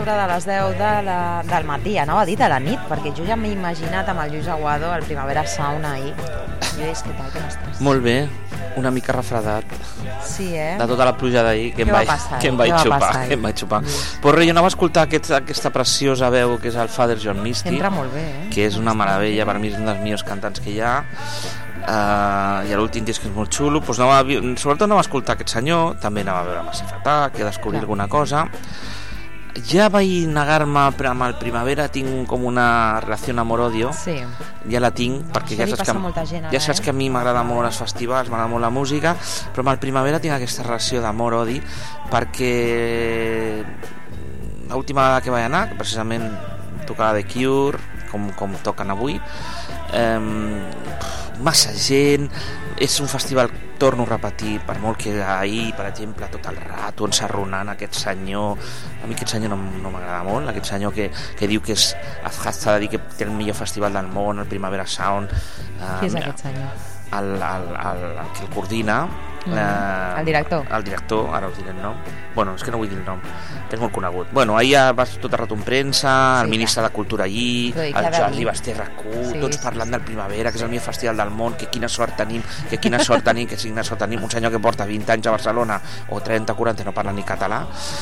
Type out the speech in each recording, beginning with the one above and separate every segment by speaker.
Speaker 1: sobre de les 10 del matí, anava a dir de la nit, perquè jo ja m'he imaginat amb el Lluís Aguado al Primavera Sound ahir. Lluís, què tal, com estàs?
Speaker 2: Molt bé, una mica refredat.
Speaker 1: Sí,
Speaker 2: de tota la pluja d'ahir que em vaig xupar. Però jo anava a escoltar aquesta preciosa veu que és el Father John Misty.
Speaker 1: Entra molt bé,
Speaker 2: que és una meravella, per mi és un dels millors cantants que hi ha. I l'últim disc és molt xulo, doncs sobretot anava a escoltar aquest senyor, també anava a veure Massive Attack, a descobrir alguna cosa. Ja vaig negar-me amb el Primavera, tinc com una relació amor-odio.
Speaker 1: Sí.
Speaker 2: Ja la tinc, perquè ja saps que a mi m'agrada molt els festivals, m'agrada molt la música, però amb el Primavera tinc aquesta relació d'amor-odi, perquè l'última vegada que vaig anar, que precisament tocava The Cure, com toquen avui, massa gent, és un festival, torno a repetir, per molt que ahir, per exemple, tot el rato ensarronant aquest senyor, a mi aquest senyor no m'agrada molt, aquest senyor que diu que és s'ha de dir que té el millor festival del món, el Primavera Sound.
Speaker 1: Qui és aquest senyor?
Speaker 2: El que el coordina,
Speaker 1: el director,
Speaker 2: ara us diré el nom, bueno, és que no vull dir el nom, que és molt conegut. Bueno, ahir ja vas tot a rato en premsa, el ministre de Cultura allí, el Jordi Basté RAC1, tots parlant del Primavera, que és el millor festival del món, que quina sort tenim, que quina sort tenim, un senyor que porta 20 anys a Barcelona o 30 o 40 no parla ni català.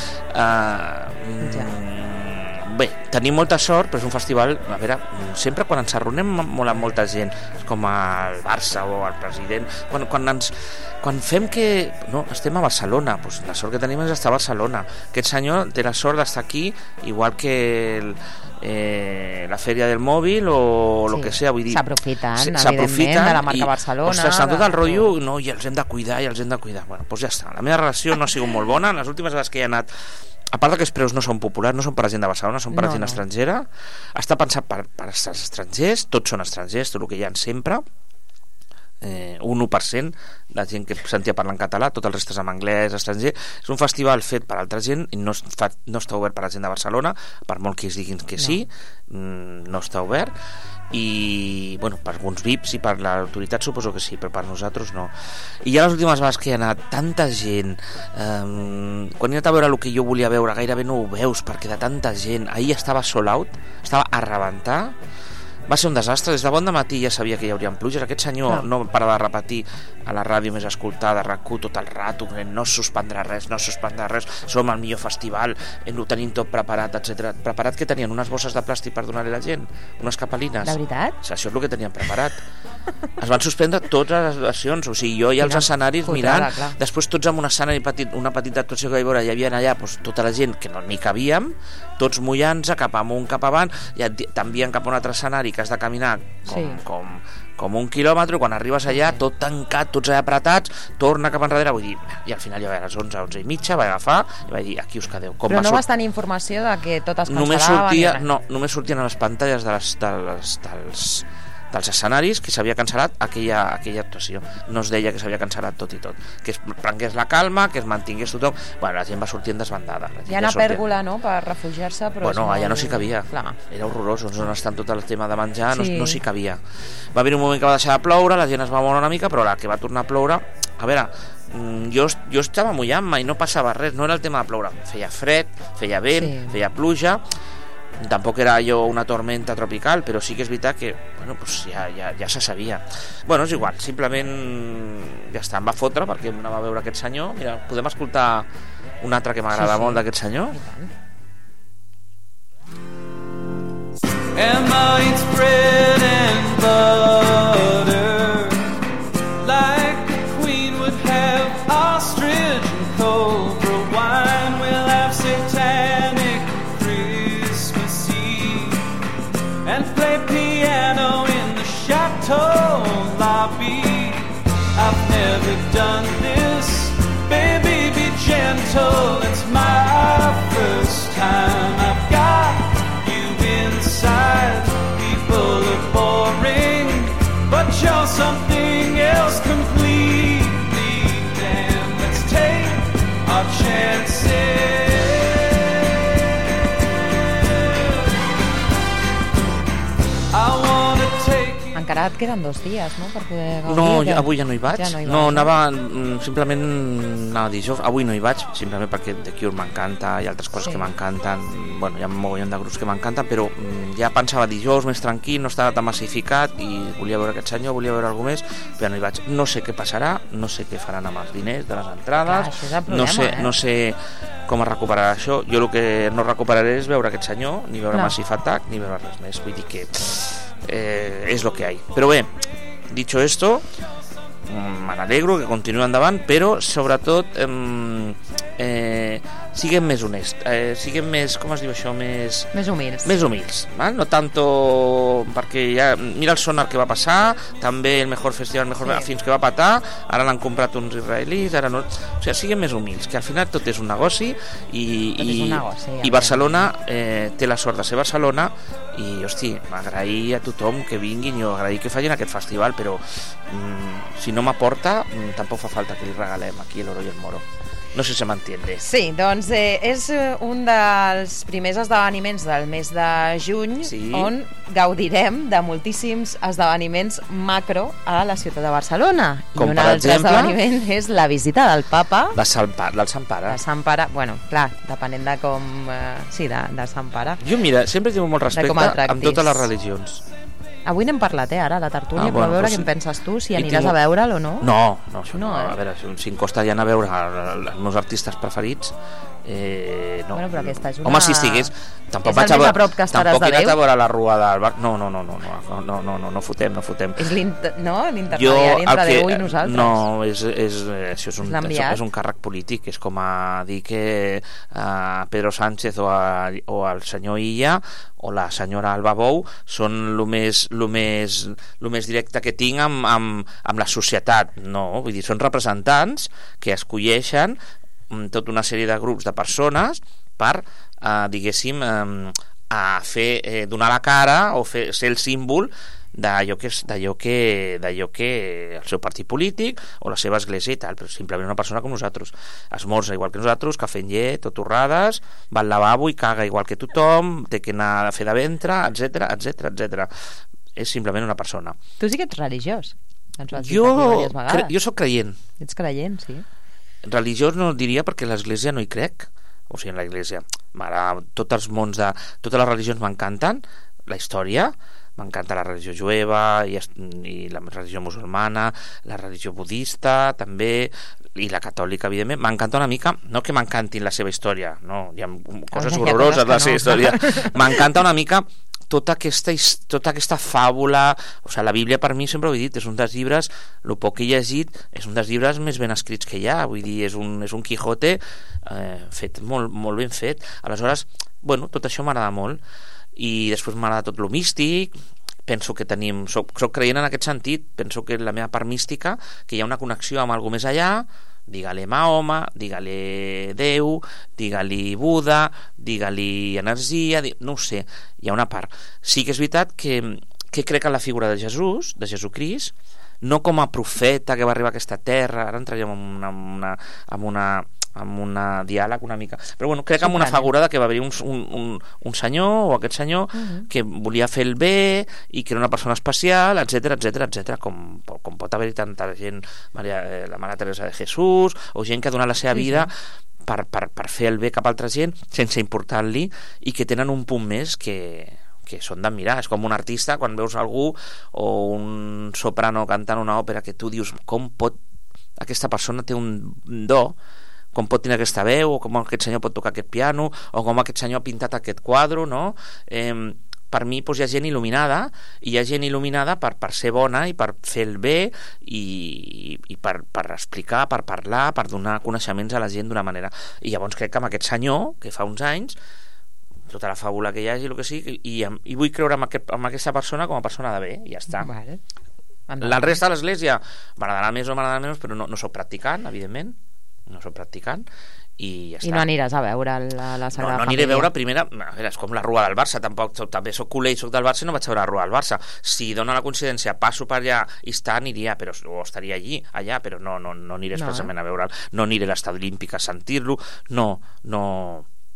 Speaker 2: Bé, tenim molta sort, però és un festival, a veure, sempre quan ens arronem molt amb molta gent, com el Barça o el president, quan fem que no, estem a Barcelona, doncs la sort que tenim és estar a Barcelona. Aquest senyor té la sort d'estar aquí, igual que la Fèria del Mòbil o el que sea, vull dir,
Speaker 1: s'aprofiten de la marca Barcelona,
Speaker 2: ostres, tot el rotllo, no, i els hem de cuidar, bueno, doncs ja està, la meva relació no ha sigut molt bona, les últimes vegades que he anat, a part que els preus no són populars, no són per a gent de Barcelona, són per a gent estrangera, està pensat per als estrangers, tots són estrangers, tot el que hi ha sempre, un 1% de gent que sentia parlar en català, tot el reste és en anglès, estranger. És un festival fet per altra gent i no està obert per a gent de Barcelona, per molt que es diguin que sí, no està obert, i bueno, per alguns VIPs i per l'autoritat suposo que sí, però per nosaltres no. I ja les últimes vegades que hi ha anat tanta gent, quan he anat a veure el que jo volia veure gairebé no ho veus perquè de tanta gent, ahir estava sold out, estava a rebentar, va ser un desastre. Des de bon dematí ja sabia que hi haurien pluges. Aquest senyor no parava de repetir a la ràdio més escoltada, RAC1, tot el rato, no es suspendrà res, som el millor festival, ho tenim tot preparat, etc. Preparat que tenien unes bosses de plàstic per donar-li a la gent, unes capelines.
Speaker 1: De veritat?
Speaker 2: Això és el que tenien preparat. Es van suspendre totes les sessions, o sigui, jo i els escenaris mirant, després tots amb un escenari petit, una petita actuació que hi veure, hi havia allà tota la gent que no n'hi cabíem, tots mullant-se cap amunt, cap avant, i t'envien cap a un altre escenari que has de caminar com 1 quilòmetre, quan arribes allà tot tancat, tots allà apretats, torna cap enrere, vull dir, i al final ja a les 11 i mitja vaig agafar i vaig dir, aquí us quedeu.
Speaker 1: Però no vas tenir informació de que tot es cancel·lava?
Speaker 2: Només sortien a les pantalles dels escenaris que s'havia cancel·lat aquella actuació. No es deia que s'havia cancel·lat tot i tot, que es prengués la calma, que es mantingués tothom. Bueno, la gent va sortir desbandada.
Speaker 1: Hi ha una pèrgola, no?, per refugiar-se, però...
Speaker 2: Bueno, allà no s'hi cabia. Era horrorós, on estan tot el tema de menjar, no s'hi cabia. Va haver un moment que va deixar de ploure, la gent es va moure una mica, però la que va tornar a ploure... A veure, jo estava mullant-me i no passava res, no era el tema de ploure. Feia fred, feia vent, feia pluja... Tampoc era allò una tormenta tropical, però sí que és veritat que bueno, pues ja se sabia. Bueno, és igual, simplement ja està, em va fotre perquè anava a veure aquest senyor. Mira, podem escoltar un altre que m'agrada molt d'aquest senyor? Emma eats bread and butter like the queen would have ostrich and cobra wine. We'll have satanic and play piano in the chateau lobby. I've never done this, baby, be gentle. It's my first time. I've got you inside. People are boring, but you're something else completely. Damn, let's take our chances.
Speaker 1: encara et queden 2 dies, no?, per poder gaudir.
Speaker 2: No, avui ja no hi vaig. No, simplement anava dijous. Avui no hi vaig, simplement perquè The Cure m'encanta, hi ha altres coses que m'encanten, bueno, hi ha un mogollon de grups que m'encanten, però ja pensava dijous més tranquil, no estava tan massificat i volia veure aquest senyor, volia veure alguna més, però no hi vaig. No sé què passarà, no sé què faran amb els diners de les entrades.
Speaker 1: Clar, això és el problema,
Speaker 2: no sé com es recuperarà això. Jo el que no recuperaré és veure aquest senyor, ni veure Massive Attack, ni veure res més. Vull dir que és lo que hay. Però bé, dicho esto, me alegro que continuï endavant, però sobretot siguem més honestos, siguem més, com es diu això, més humils, val? No tanto perquè ja, mira el Sonar que va passar, també el Mejor Festival, fins que va patar, ara l'han comprat uns israelis, ara no, o sigui, siguem més humils, que al final tot és un negoci i Barcelona té la sort de ser Barcelona i, hosti, m'agrair a tothom que vinguin, jo agrair que facin aquest festival, però si no m'aporta, tampoc fa falta que li regalem aquí l'oro i el moro. No sé si m'entiende.
Speaker 1: Sí, doncs és un dels primers esdeveniments del mes de juny on gaudirem de moltíssims esdeveniments macro a la ciutat de Barcelona.
Speaker 2: Com,
Speaker 1: I un altre esdeveniment és la visita del Papa.
Speaker 2: Del Sant Pare.
Speaker 1: De Sant Pare, bueno, clar, depenent de com... Sí, de Sant Pare.
Speaker 2: Jo, mira, sempre tinc molt respecte amb totes les religions.
Speaker 1: Avui n'hem parlat, ara, a la tertúlia, però a veure què en penses tu, si aniràs a veure'l o no.
Speaker 2: No, això no. A veure, si em costa ja anar a veure els meus artistes preferits, no.
Speaker 1: Bueno, però aquesta és una...
Speaker 2: Home, si estigués... Tampoc
Speaker 1: és el més a prop que estaràs de Déu.
Speaker 2: Tampoc he anat a veure la Rua del Bar... No fotem.
Speaker 1: És l'intermediari entre Déu i nosaltres.
Speaker 2: No, això és un càrrec polític, és com a dir que Pedro Sánchez o el senyor Illa o la senyora Alba Bou són el més directe que tinc amb la societat. No, vull dir, són representants que escolleixen tota una sèrie de grups de persones per, diguéssim, donar la cara o ser el símbol d'allò que el seu partit polític o la seva església i tal, però simplement una persona com nosaltres, esmorza igual que nosaltres, cafè amb llet o torrades, va al lavabo i caga igual que tothom, té que anar a fer de ventre, etc. És simplement una persona.
Speaker 1: Tu sí que ets religiós.
Speaker 2: Jo soc creient.
Speaker 1: Ets creient, sí.
Speaker 2: Religiós no diria perquè a l'església no hi crec, o sigui, en l'església tots els mons totes les religions m'encanten, la història m'encanta, la religió jueva i la religió musulmana, la religió budista també, i la catòlica evidentment, m'encanta una mica, no que m'encantin la seva història, no, hi ha coses horroroses de la seva història, m'encanta una mica tota aquesta fàbula, o sigui, la Bíblia per mi, sempre ho he dit, és un dels llibres, el poc que he llegit, és un dels llibres més ben escrits que hi ha, vull dir, és un Quijote fet, molt, molt ben fet. Aleshores, bueno, tot això m'agrada molt, i després m'agrada tot lo místic, penso que soc creient en aquest sentit, penso que la meva part mística, que hi ha una connexió amb alguna més allà, digue-li Mahoma, digue-li Déu, digue-li Buda, digue-li energia, no ho sé, hi ha una part. Sí que és veritat que crec en la figura de Jesús, de Jesucrist, no com a profeta que va arribar a aquesta terra, ara entraríem en una diàleg una mica, però bueno, crec en una figura que va haver un senyor o aquest senyor que volia fer el bé i que era una persona especial, etc, com pot haver-hi tanta gent, la Mare Teresa de Jesús, o gent que ha donat la seva vida per fer el bé cap a altra gent sense importar-li, i que tenen un punt més que són d'admirar. És com un artista, quan veus algú o un soprano cantant una òpera que tu dius, com pot aquesta persona té un do, com pot tenir aquesta veu, o com aquest senyor pot tocar aquest piano, o com aquest senyor ha pintat aquest quadre, no? Per mi hi ha gent il·luminada, i hi ha gent il·luminada per ser bona i per fer el bé i per explicar, per parlar, per donar coneixements a la gent d'una manera. I llavors crec que amb aquest senyor, que fa uns anys, tota la fàbula que hi hagi, el que sigui, i vull creure en aquesta persona com a persona de bé, i ja està.
Speaker 1: Vale.
Speaker 2: La resta de l'església m'agradarà més o m'agradarà menys, però no soc practicant, evidentment, no soc practicant, i ja està.
Speaker 1: I no aniràs a veure la Sagrada Família?
Speaker 2: No aniré a veure primera, a veure, és com la Rua del Barça, també soc culer i soc del Barça i no vaig a veure la Rua del Barça. Si dona la coincidència, passo per allà i aniria, o estaria allà, però no aniré expressament a veure'l, no aniré a l'estadi olímpic a sentir-lo, no,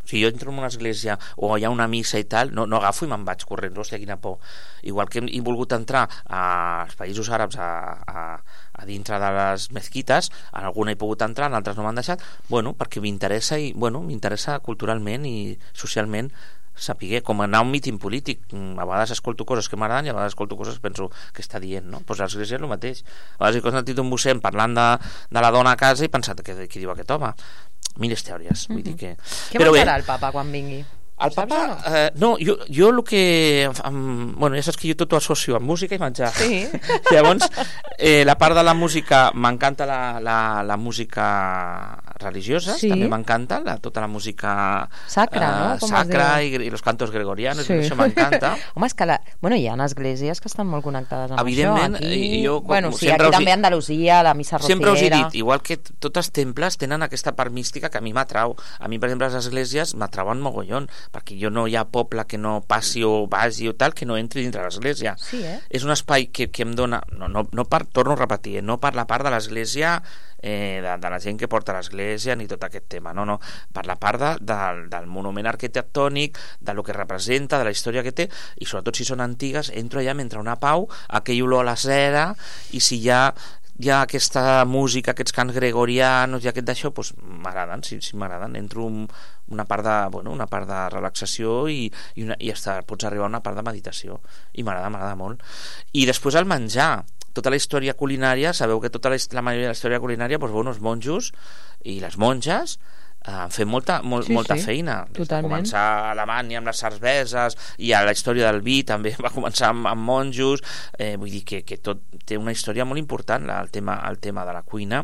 Speaker 2: Si jo entro en una església o hi ha una missa i tal, no agafo i me'n vaig corrents, hòstia, quina por. Igual que he volgut entrar als països àrabs a dintre de les mezquites, en alguna he pogut entrar, en altres no m'han deixat, perquè m'interessa m'interessa culturalment i socialment saber com anar a un míting polític. A vegades escolto coses que m'agraden i a vegades escolto coses que penso que està dient, no? Doncs l'església és el mateix. A vegades he sentit un mossèn parlant de la dona a casa i he pensat, què diu aquest home? Mil teories, vull dir que...
Speaker 1: Què menjarà el papa quan vingui?
Speaker 2: El papa... No, jo el que... ja saps que jo tot ho associo amb música i menjar.
Speaker 1: Sí.
Speaker 2: Llavors, la part de la música, m'encanta la música religiosa, també m'encanta, tota la música
Speaker 1: sacra, no?
Speaker 2: Sacra i los cantos gregorianos, això m'encanta.
Speaker 1: Home, és que hi ha esglésies que estan molt connectades amb
Speaker 2: evidentment,
Speaker 1: això. Evidentment,
Speaker 2: jo...
Speaker 1: aquí també a Andalusia, la missa rociera...
Speaker 2: Sempre us he dit, igual que tots els temples tenen aquesta part mística que a mi m'atrau. A mi, per exemple, les esglésies m'atrauen mogollon, perquè jo no hi ha poble que no passi o vagi o tal que no entri dintre l'església.
Speaker 1: Sí,
Speaker 2: És un espai que em dona, torno a repetir, no per la part de l'església de la gent que porta l'església ni tot aquest tema, no, per la part del monument arquitectònic, de lo que representa, de la història que té, i sobretot si són antigues, entro allà mentre una pau, aquell olor a la cera, i si hi ha aquesta música, aquests cants gregorianos i aquest d'això, doncs m'agraden, sí m'agraden. Entro una part de relaxació i pots arribar a una part de meditació, i m'agrada molt. I després el menjar, tota la història culinària, sabeu que tota la majoria de la història culinària, els monjos i les monges han fet molta feina.
Speaker 1: Totalment.
Speaker 2: Va començar a Alemanya amb les cerveses, i a la història del vi també va començar amb monjos, vull dir que tot té una història molt important, el tema de la cuina.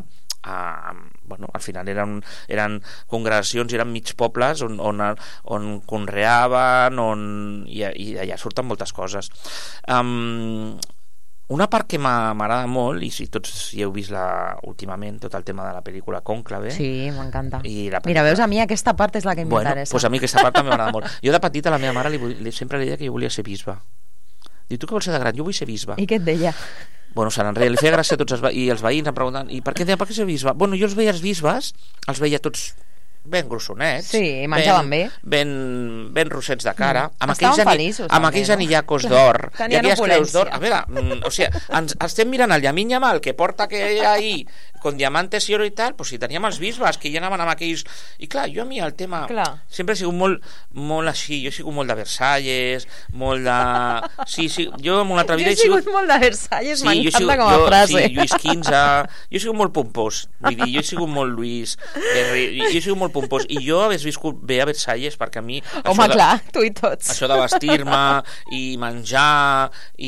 Speaker 2: Al final eren congregacions, eren mig pobles on conreaven, i allà surten moltes coses. Una part que m'agrada molt, i si tots hi heu vist últimament tot el tema de la pel·lícula Cònclave.
Speaker 1: Sí, m'encanta. Mira, veus, a mi aquesta part és la que m'interessa.
Speaker 2: Doncs a mi aquesta part també m'agrada molt. Jo de petita a la meva mare sempre li deia que jo volia ser bisbe. Diu, tu què vols ser de gran? Jo vull ser bisbe.
Speaker 1: I què et deia?
Speaker 2: Se n'enreia, li feia gràcia a tots els veïns em preguntant, i per què ser bisbe? Jo els veia els bisbes, els veia tots ben grossonets,
Speaker 1: sí, menjaven bé,
Speaker 2: ben rossets de cara, amb aquells anillacos d'or i aquelles creus d'or. A veure, estem mirant el Yamin Yamal que porta ahí con diamantes i oro i tal, si teníem els bisbes que ja anaven amb aquells, i clar, jo a mi el tema sempre he sigut molt així, jo he sigut molt de Versalles, molt de... Sí, jo en una altra vida
Speaker 1: he sigut molt de Versalles, m'encanta com a frase.
Speaker 2: Lluís XV, jo he sigut molt pompós, vull dir, jo he sigut molt Lluís, jo he sigut molt pompós, i jo hagués viscut bé a Versalles, perquè a mi...
Speaker 1: Home, clar, tu i tots.
Speaker 2: Això de vestir-me i menjar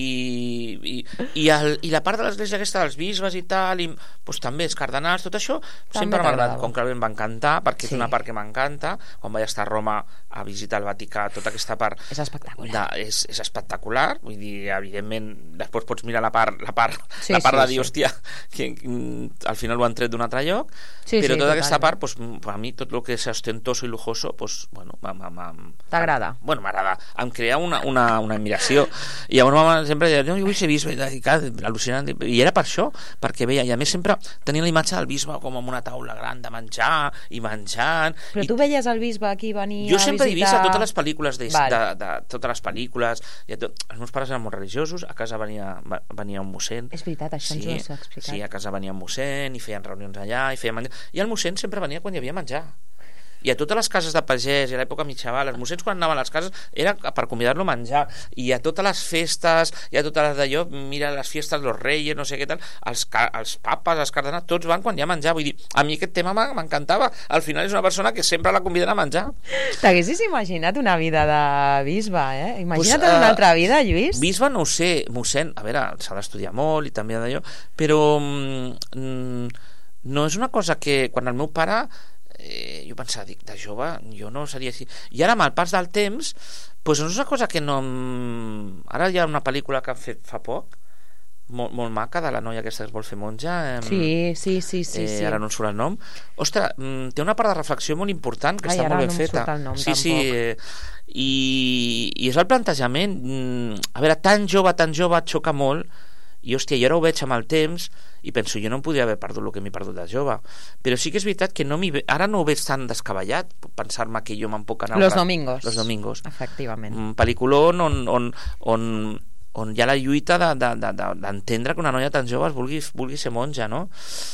Speaker 2: i la part de l'església aquesta dels bisbes i tal, doncs també els cardenals, tot això sempre m'ha agradat. Cònclave em va encantar, perquè és una part que m'encanta. Quan vaig estar a Roma a visitar el Vaticà, tota aquesta part
Speaker 1: és espectacular.
Speaker 2: És espectacular, vull dir, evidentment després pots mirar la part de dir, hòstia, que al final ho han tret d'un altre lloc, però tota aquesta part, a mi tot el que és ostentoso i lujoso,
Speaker 1: t'agrada?
Speaker 2: M'agrada, em crea una admiració, i llavors mama sempre deia, no, jo vull ser bisbe, al·lucinant, i era per això, perquè veia, i a més sempre tenia la imatge del bisbe com amb una taula gran de menjar i menjant.
Speaker 1: Però tu veies el bisbe aquí venir a visitar?
Speaker 2: Jo sempre he vist a totes les pel·lícules de totes les pel·lícules, els meus pares eren molt religiosos, a casa venia un mossèn.
Speaker 1: És veritat, això ens ho has explicat.
Speaker 2: Sí, a casa venia un mossèn i feien reunions allà i el mossèn sempre venia quan hi havia menjar. I a totes les cases de pagès, i a l'època mitjaval, els mossens quan anaven a les cases era per convidar-lo a menjar, i a totes les festes, i a totes les d'allò, mira les festes dels reis, no sé què tal, els papes, els cardenals, tots van quan hi ha menjar. Vull dir, a mi aquest tema m'encantava. Al final és una persona que sempre la conviden a menjar.
Speaker 1: T'haguessis imaginat una vida de bisbe, Imagina't una altra vida, Lluís.
Speaker 2: Bisbe no ho sé, mossèn, a veure, s'ha d'estudiar molt i també d'allò, però no és una cosa que quan el meu pare jo pensava, dic, de jove jo no seria així, i ara amb el pas del temps doncs no és una cosa que no ara hi ha una pel·lícula que han fet fa poc molt maca, de la noia aquesta que es vol fer monja,
Speaker 1: sí.
Speaker 2: Ara no em surt el nom. Ostres, té una part de reflexió molt important que està molt ben feta. Sí, i és el plantejament, a veure, tan jove xoca molt, I, hòstia, jo ara ho veig amb el temps i penso, jo no em podria haver perdut el que m'he perdut de jove. Però sí que és veritat que ara no ho veig tan descabellat, pensar-me que jo me'n puc anar...
Speaker 1: Los domingos.
Speaker 2: Efectivament. Pel·lículon on hi ha la lluita d'entendre que una noia tan jove vulgui ser monja, no?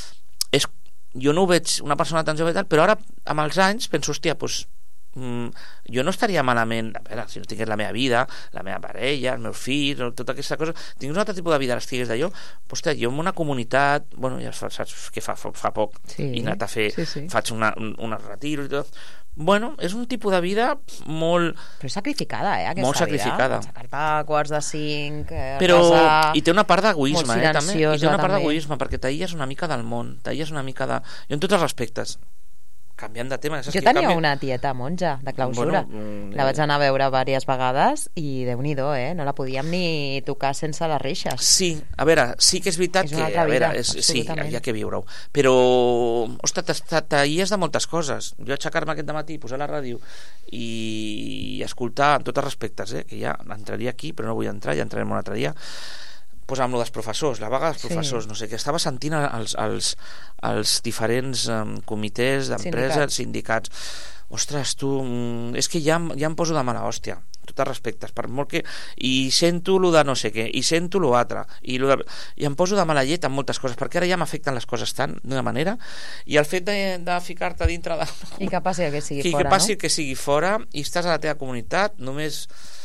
Speaker 2: Jo no ho veig una persona tan jove i tal, però ara, amb els anys, penso, hòstia, doncs jo no estaria malament, a veure, si no tingués la meva vida, la meva parella, els meus fills, tota aquesta cosa, tingués un altre tipus de vida, estigués d'allò, hòstia, jo en una comunitat, bueno, ja saps que fa poc he anat a fer, faig un retiro i tot. Bueno, és un tipus de vida molt...
Speaker 1: Però és sacrificada, aquesta
Speaker 2: molt sacrificada.
Speaker 1: Vida. Aixecar-te a quarts de 5,
Speaker 2: però
Speaker 1: resar...
Speaker 2: I té una part d'egoisme,
Speaker 1: també.
Speaker 2: I té una part d'egoisme, perquè t'aïlles una mica del món, t'aïlles una mica de... Jo en tots els respectes, canviant de tema...
Speaker 1: Jo tenia una tieta monja de clausura. Bueno, la vaig anar a veure diverses vegades i Déu-n'hi-do, no la podíem ni tocar sense les reixes.
Speaker 2: Sí, a veure, sí que és veritat que... A veure, sí, hi ha que viure-ho. Però, ostres, t'aïes de moltes coses. Jo aixecar-me aquest dematí, posar la ràdio i escoltar, en tots els respectes, que ja entraria aquí, però no vull entrar, ja entrarem un altre dia, amb lo dels professors, la vaga dels professors, no sé, que estava sentint els diferents comitès d'empreses, sindicats. Ostres, tu, és que ja em poso de mala hòstia, tots els respectes, per molt que... I sento lo de no sé què, i sento lo altre, i em poso de mala llet en moltes coses, perquè ara ja m'afecten les coses tant, d'una manera, i el fet de ficar-te dintre de...
Speaker 1: I que passi el que sigui fora, no?
Speaker 2: Que passi el que sigui fora, i estàs a la teva comunitat, només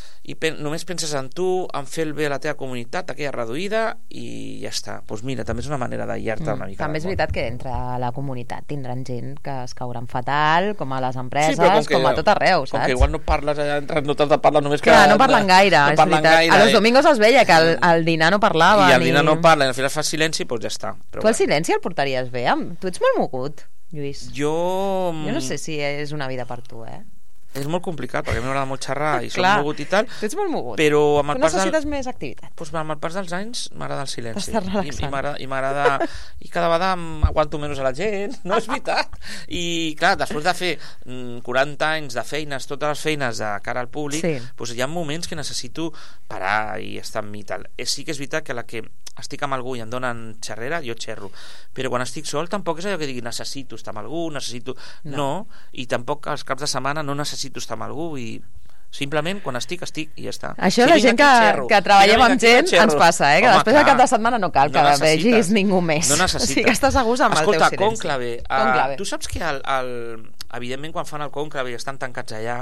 Speaker 2: penses en tu, en fer el bé a la teva comunitat, aquella reduïda, i ja està. Doncs mira, també és una manera d'aïar-te una mica.
Speaker 1: També és veritat que entre la comunitat tindran gent que es cauran fatal, com a les empreses, com a tot arreu, saps?
Speaker 2: Com que igual no parles allà entre, no t'has de parlar només que...
Speaker 1: Clar, no parlen gaire, és veritat. A los domingos es veia que el dinar no parlava.
Speaker 2: I el dinar no parla, i al final fas silenci, doncs ja està.
Speaker 1: Tu el silenci el portaries bé? Tu ets molt mogut, Lluís.
Speaker 2: Jo
Speaker 1: no sé si és una vida per tu,
Speaker 2: És molt complicat, perquè a mi m'agrada molt xerrar i soc mogut i tal.
Speaker 1: Tu ets molt mogut.
Speaker 2: Però amb el
Speaker 1: necessites més activitat.
Speaker 2: Doncs amb el pas dels anys m'agrada el silenci.
Speaker 1: T'estàs relaxant.
Speaker 2: I m'agrada... I cada vegada aguanto menys a la gent, no és veritat? I clar, després de fer 40 anys de feines, totes les feines de cara al públic, doncs hi ha moments que necessito parar i estar amb mi i tal. Sí que és veritat que la que estic amb algú i em donen xerrera, jo xerro. Però quan estic sol tampoc és allò que digui necessito estar amb algú, necessito... No, i tampoc els caps de setmana no necessito estar amb algú i simplement quan estic i ja està.
Speaker 1: Això la gent que treballem amb gent ens passa, que després del cap de setmana no cal que vegis ningú més.
Speaker 2: No necessites.
Speaker 1: O sigui que estàs a gust amb el teu silenci.
Speaker 2: Escolta, cònclave. Tu saps que evidentment quan fan el cònclave i estan tancats allà,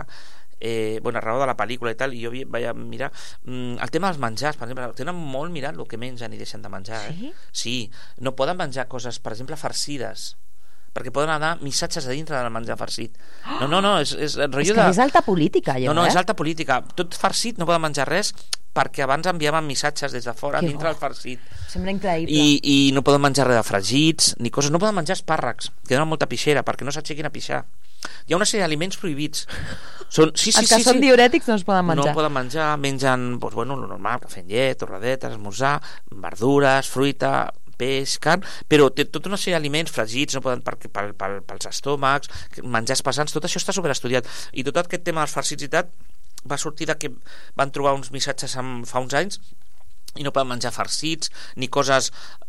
Speaker 2: a raó de la pel·lícula i tal, i jo vaig a mirar el tema dels menjars, per exemple, tenen molt mirat el que mengen i deixen de menjar. Sí, no poden menjar coses, per exemple, farcides, perquè poden anar missatges a dintre del menjar farcit. No, és
Speaker 1: que és alta política, allò,
Speaker 2: No, és alta política. Tot farcit no poden menjar res perquè abans enviaven missatges des de fora dintre del farcit.
Speaker 1: Sembla increïble.
Speaker 2: I no poden menjar res de fregits ni coses, no poden menjar espàrrecs, que donen molta pixera perquè no s'aixequin a pixar. Hi ha una sèrie d'aliments prohibits. Els
Speaker 1: que són diurètics no es poden menjar.
Speaker 2: No poden menjar, mengen lo normal, cafè amb llet, torradetes, esmorzar, verdures, fruita, peix, carn, però té tota una sèrie d'aliments fregits, no poden pels estómacs, menjars pesants, tot això està sobreestudiat. I tot aquest tema dels farcits i tal va sortir de que van trobar uns missatges fa uns anys i no poden menjar farcits ni coses...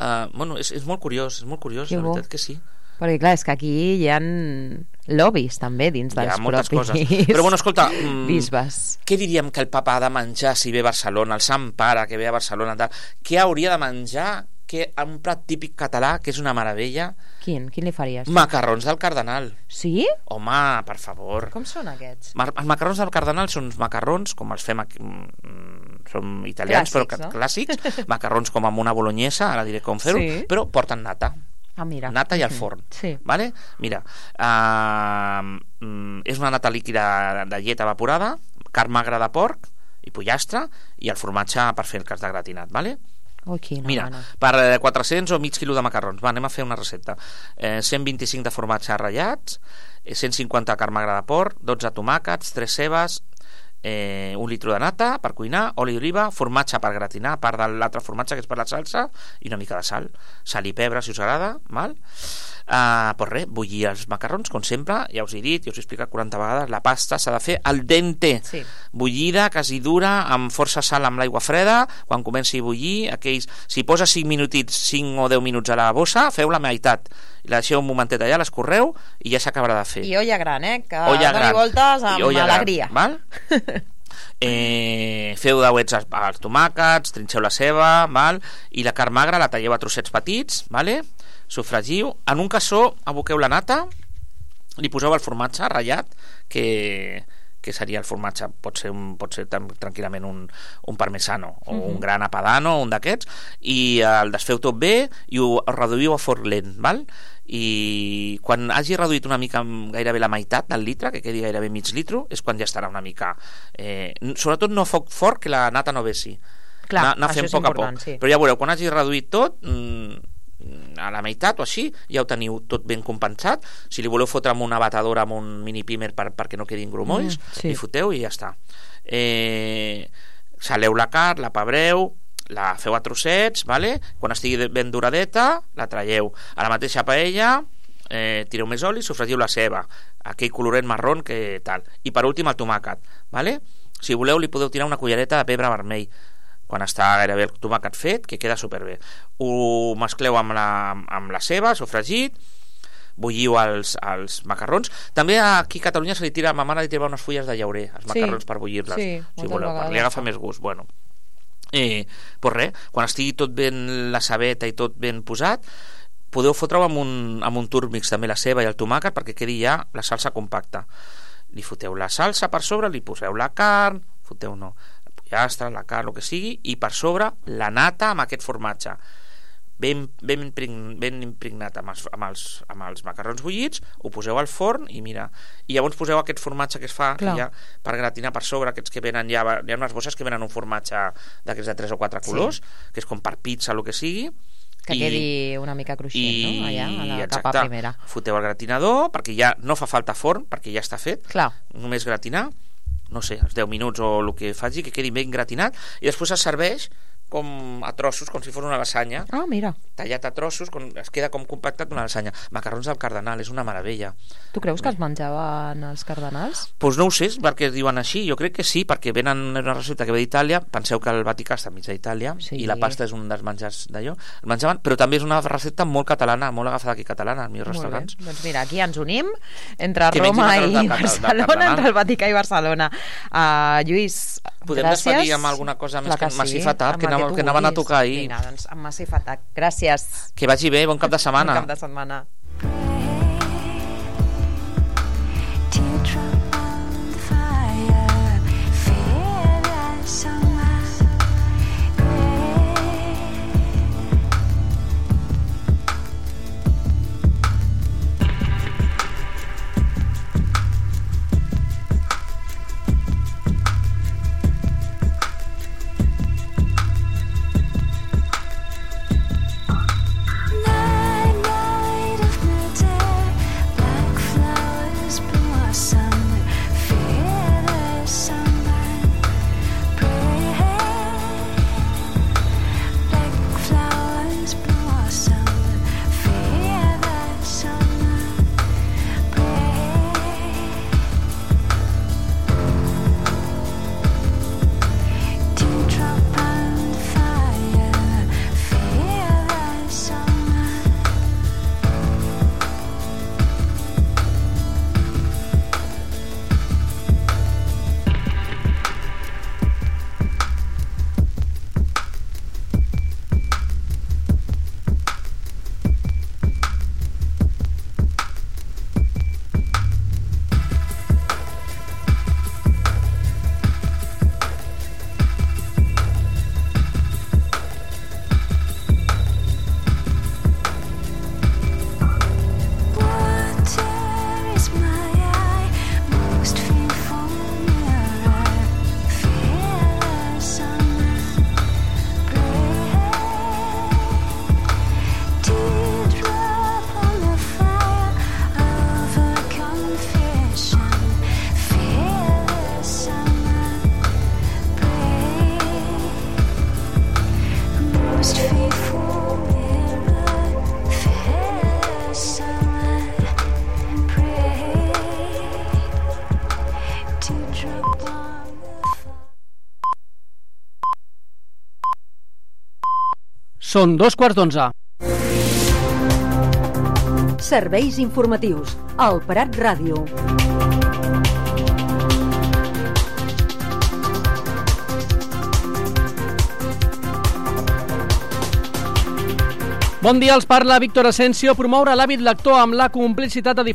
Speaker 2: és molt curiós, la veritat que sí.
Speaker 1: Perquè clar, és que aquí hi ha lobbies també dins dels propis
Speaker 2: però escolta,
Speaker 1: bisbes.
Speaker 2: Què diríem que el papa ha de menjar si ve a Barcelona, el Sant Pare que ve a Barcelona, què hauria de menjar? Que un plat típic català que és una meravella.
Speaker 1: Quin li faries?
Speaker 2: Macarrons del Cardenal.
Speaker 1: Sí?
Speaker 2: Home, per favor.
Speaker 1: Com són aquests?
Speaker 2: Els macarrons del Cardenal són uns macarrons com els fem aquí, són italians clàssics, però clàssics, macarrons com amb una bolognesa, ara diré com fer-ho, però porten nata.
Speaker 1: Mira.
Speaker 2: Nata i al forn, vale? Mira, és una nata líquida de llet evaporada, carn magra de porc i pollastre i el formatge per fer el cas de gratinat, vale? Mira, per 400 o mig quilo de macarrons, anem a fer una recepta. 125 de formatge ratllats, 150 de carn magra de porc, 12 tomàquets, 3 cebes, 1 litre de nata per cuinar, oli d'oliva, formatge per gratinar, a part de l'altre formatge que és per la salsa, i una mica de sal i pebre si us agrada, val? Pues res, bullir els macarrons com sempre, ja us he dit, ja us he explicat 40 vegades, la pasta s'ha de fer al dente, bullida, quasi dura, amb força sal amb l'aigua freda. Quan comenci a bullir, si posa 5 o 10 minuts a la bossa, feu la meitat i la deixeu un momentet allà, l'escorreu i ja s'acabarà de fer.
Speaker 1: I olla gran, que doni voltes amb alegria,
Speaker 2: val? Feu dauets als tomàquets, trinxeu la ceba, val? I la carn magra la talleu a trossets petits, vale? Sofregiu, en un cassó aboqueu la nata, li poseu el formatge ratllat, que seria el formatge, pot ser tranquil·lament un parmesano o un grana padano, un d'aquests, i el desfeu tot bé i ho reduïu a forn lent, val? I quan hagi reduït una mica, gairebé la meitat del litre, que quedi gairebé mig litro, és quan ja estarà una mica sobretot no a foc fort, que la nata no vessi.
Speaker 1: Clar, això és important, sí.
Speaker 2: Però ja veureu, quan hagi reduït tot a la meitat o així, ja ho teniu tot ben compensat. Si li voleu fotre amb una batedora, amb un mini pimer perquè no quedin grumolls, li foteu i ja està. Saleu la carn, la pebreu, la feu a trossets, vale? Quan estigui ben doradeta la traieu a la mateixa paella, tireu més oli, sofregiu la ceba, aquell coloret marró que tal, i per últim el tomàquet, vale? Si voleu li podeu tirar una cullereta de pebre vermell quan està gairebé el tomàquet fet, que queda superbé. Ho mescleu amb la ceba, sofregit, bulliu els macarrons. També aquí a Catalunya se li tira, ma mare li tira unes fulles de llaurer als macarrons per bullir-les, si voleu, per li agafa més gust. Bueno, pues res, quan estigui tot ben la cebeta i tot ben posat, podeu fotre-ho amb un túrmix també la ceba i el tomàquet perquè quedi ja la salsa compacta. Li foteu la salsa per sobre, li poseu la carn, pollastre, la carn, el que sigui, i per sobre la nata amb aquest formatge ben impregnat amb els macarrons bullits, ho poseu al forn i mira, i llavors poseu aquest formatge que es fa ja, per gratinar per sobre, aquests que venen hi ha unes bosses que venen un formatge d'aquests de 3 o 4 colors, que és com per pizza, el que sigui,
Speaker 1: que quedi una mica cruixent, no? Allà, a la capa primera.
Speaker 2: Foteu al gratinador, perquè ja no fa falta forn, perquè ja està fet. Només gratinar, no sé, els 10 minuts o el que faci, que quedi ben gratinat, i després es serveix com a trossos, com si fos una lasanya.
Speaker 1: Mira.
Speaker 2: Tallat a trossos, es queda com compactat una lasanya. Macarrons del cardenal, és una meravella.
Speaker 1: Tu creus que es menjaven els cardenals?
Speaker 2: Doncs no ho sé, perquè es diuen així. Jo crec que sí, perquè venen una recepta que ve d'Itàlia. Penseu que el Vaticà està enmig d'Itàlia, i la pasta és un dels menjars d'allò. El menjaven, però també és una recepta molt catalana, molt agafada aquí catalana, als meus restaurants.
Speaker 1: Doncs mira, aquí ens unim entre Roma i Barcelona, entre el Vaticà i Barcelona. Lluís,
Speaker 2: podem despedir amb alguna cosa més que Massif Attack, que anaven a tocar ahir.
Speaker 1: Vinga, doncs amb Massif Attack. Gràcies.
Speaker 2: Que vagi bé, bon cap de setmana.
Speaker 1: Bon cap de setmana.
Speaker 3: Night of Són 11:15.
Speaker 4: Serveis informatius. El Prat Ràdio.
Speaker 3: Bon dia, els parla Víctor Asensio. Promoure l'hàbit lector amb la complicitat de